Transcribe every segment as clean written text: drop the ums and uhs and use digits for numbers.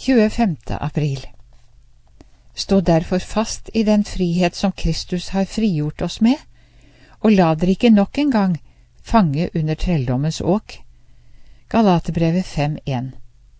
25. april. Stå derfor fast i den frihet som Kristus har frigjort oss med, og la dere ikke nok en gang fange under trelldommens åk. Galaterbrevet 5:1.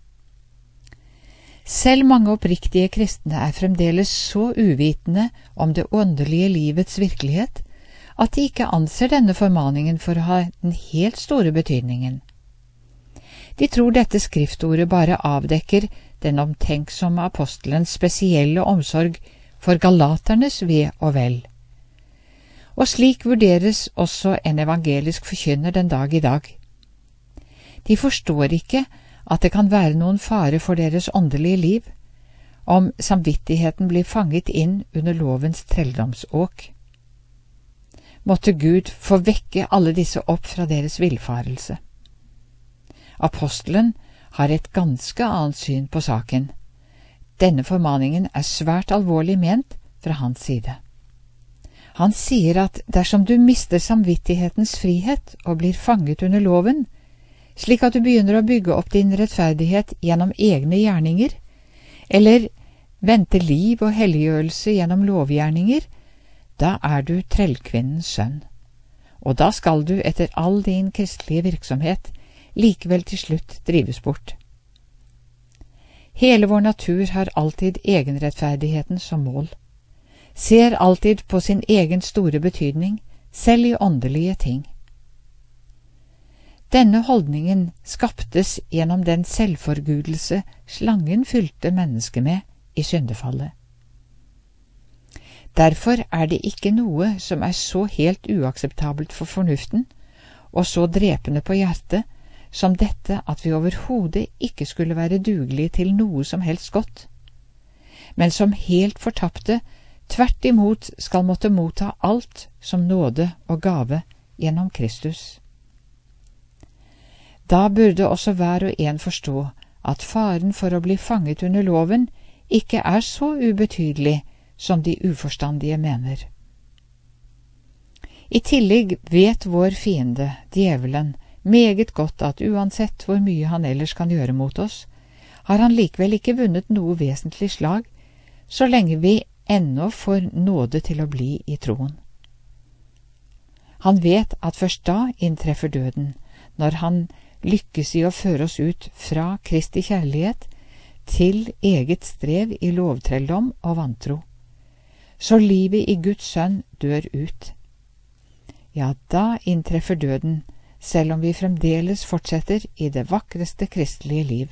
Selv mange oppriktige kristne er fremdeles så uvitende om det åndelige livets virkelighet at de ikke anser denne formaningen for å ha den helt store betydningen. De tror dette skriftordet bare avdekker den omtenksomme apostelens spesielle omsorg for galaternes ve og vel. Og slik vurderes også en evangelisk forkynner den dag i dag. De forstår ikke at det kan være noen fare for deres åndelige liv om samvittigheten blir fanget inn under lovens trelldomsåk. Måtte Gud få vekke alle disse opp fra deres villfarelse. Apostelen har et ganske annet syn på saken. Denne formaningen er svært alvorlig ment fra hans side. Han sier at dersom du mister samvittighetens frihet og blir fanget under loven, slik at du begynner å bygge opp din rettferdighet gjennom egne gjerninger, eller vente liv og helliggjørelse gjennom lovgjerninger, da er du trellkvinnens sønn, og da skal du etter all din kristelige virksomhet likevel til slutt drives bort. Hele vår natur har alltid egenrettferdigheten som mål, ser alltid på sin egen store betydning, selv i åndelige ting. Denne holdningen skaptes gjennom den selvforgudelse slangen fylte mennesket med i syndefallet. Derfor er det ikke noe som er så helt uakseptabelt for fornuften, og så drepende på hjertet, som dette at vi overhodet ikke skulle være dugelige til noe som helst godt, men som helt fortapte tvert imot skal måtte motta alt som nåde og gave gjennom Kristus. Da burde også hver og en forstå at faren for å bli fanget under loven ikke er så ubetydelig som de uforstandige mener. I tillegg vet vår fiende, djevelen, meget godt at uansett hvor mye han ellers kan gjøre mot oss, har han likevel ikke vunnet noe vesentlig slag, så lenge vi ennå får nåde til å bli i troen. Han vet at først da inntreffer døden, når han lykkes i å føre oss ut fra Kristi kjærlighet til eget strev i lovtrelldom og vantro, så livet i Guds sønn dør ut. Ja, da inntreffer døden, selv om vi fremdeles fortsetter i det vakreste kristelige liv.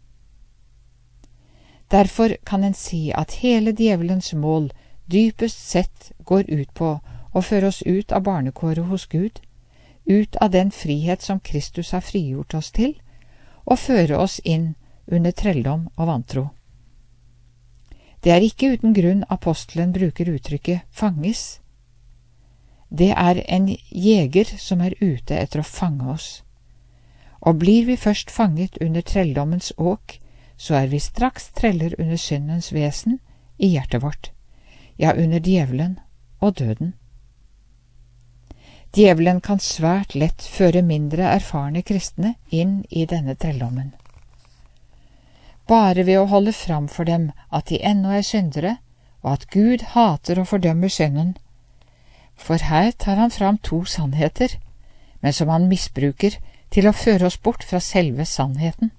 Derfor kan en si at hele djevelens mål dypest sett går ut på å føre oss ut av barnekåret hos Gud, ut av den frihet som Kristus har frigjort oss til, og føre oss inn under trelldom og vantro. Det er ikke uten grunn apostelen bruker uttrykket «fanges». Det er en jeger som er ute etter å fange oss. Og blir vi først fanget under trelldommens åk, så er vi straks treller under syndens vesen i hjertet vårt, ja, under djevelen og døden. Djevelen kan svært lett føre mindre erfarne kristne inn i denne trelldommen. Bare ved å holde fram for dem at de ennå er syndere, og at Gud hater og fordømmer synden. For her tar han fram to sannheter, men som han misbruker til å føre oss bort fra selve sannheten.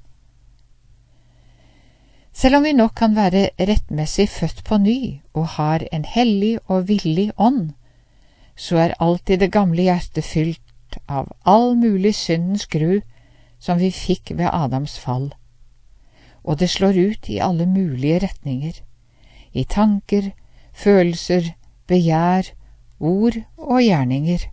Selv om vi nok kan være rettmessig født på ny og har en hellig og villig ånd, så er alltid det gamle hjertet fylt av all mulig syndens gru som vi fikk ved Adams fall, og det slår ut i alle mulige retninger, i tanker, følelser, begjær, ord og gjerninger.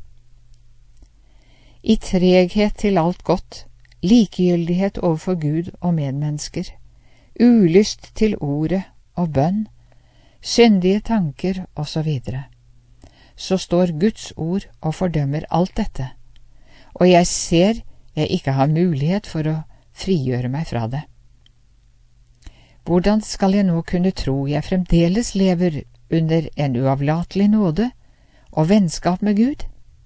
I treghet til alt godt, likegyldighet overfor Gud og medmennesker, ulyst til ordet og bønn, syndige tanker osv. Så står Guds ord og fordømmer alt dette, og jeg ser jeg ikke har mulighet for å frigjøre meg fra det. Hvordan skal jeg nå kunne tro jeg fremdeles lever under en uavlatelig nåde og vennskap med Gud?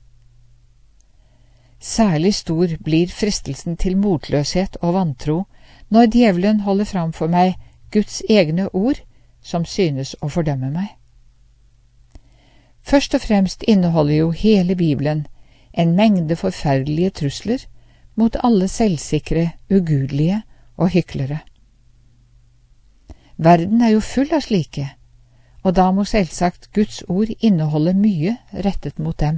Særlig stor blir fristelsen til motløshet og vantro når djevelen holder fram for meg Guds egne ord som synes å fordømme meg. Først og fremst inneholder jo hele Bibelen en mengde forferdelige trusler mot alle selvsikre, ugudelige og hyklere. Verden er jo full av slike, og da må selvsagt Guds ord inneholde mye rettet mot dem.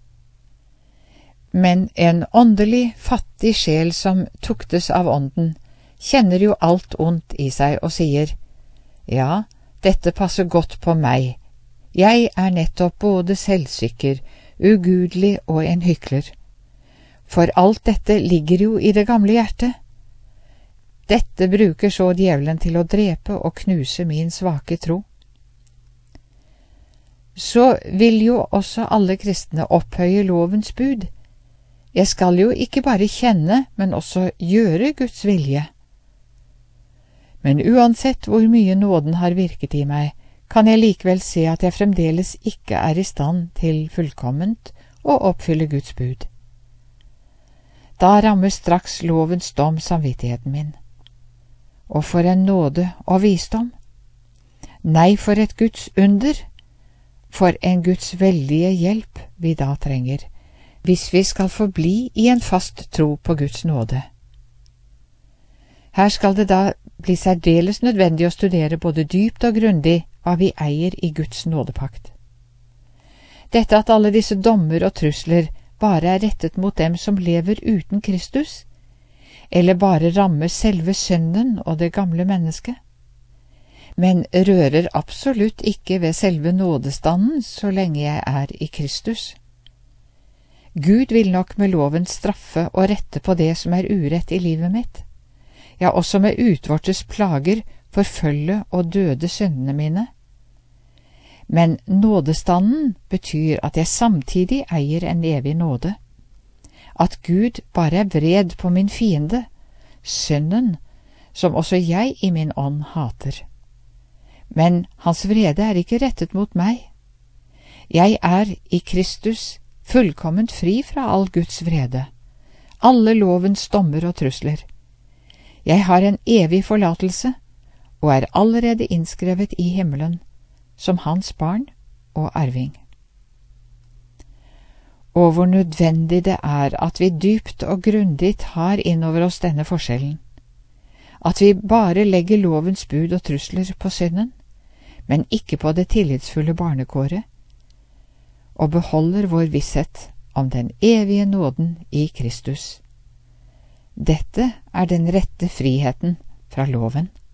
Men en åndelig, fattig sjel som tuktes av ånden, kjenner jo alt ondt i seg og sier, ja, dette passer godt på meg, jeg er nettopp både selvsikker, ugudelig og en hykler. For alt dette ligger jo i det gamle hjertet. Dette bruker så djevelen til å drepe og knuse min svake tro. Så vil jo også alle kristne opphøye lovens bud. Jeg skal jo ikke bare kjenne, men også gjøre Guds vilje. Men uansett hvor mye nåden har virket i meg, kan jeg likevel se at jeg fremdeles ikke er i stand til fullkomment å oppfylle Guds bud. Da rammer straks lovens dom samvittigheten min. Og for en nåde og visdom! Nei, for et Guds under! For en Guds veldige hjelp vi da trenger, hvis vi skal forbli i en fast tro på Guds nåde. Her skal det da bli særdeles nødvendig å studere både dypt og grundig hva vi eier i Guds nådepakt. Dette at alle disse dommer og trusler bare er rettet mot dem som lever uten Kristus, eller bare rammer selve synden og det gamle mennesket, men rører absolutt ikke ved selve nådestanden så lenge jeg er i Kristus. Gud vil nok med loven straffe og rette på det som er urett i livet mitt, ja, også med utvortes plager forfølge og døde syndene mine. Men nådestanden betyr at jeg samtidig eier en evig nåde, at Gud bare er vred på min fiende, synden, som også jeg i min ånd hater. Men hans vrede er ikke rettet mot meg. Jeg er i Kristus fullkomment fri fra all Guds vrede, alle lovens dommer og trusler. Jeg har en evig forlatelse, og er allerede innskrevet i himmelen, som hans barn og arving. Og hvor nødvendig det er at vi dypt og grundig tar innover oss denne forskjellen, at vi bare legger lovens bud og trusler på synden, men ikke på det tillitsfulle barnekåret, og beholder vår visshet om den evige nåden i Kristus. Dette er den rette friheten fra loven.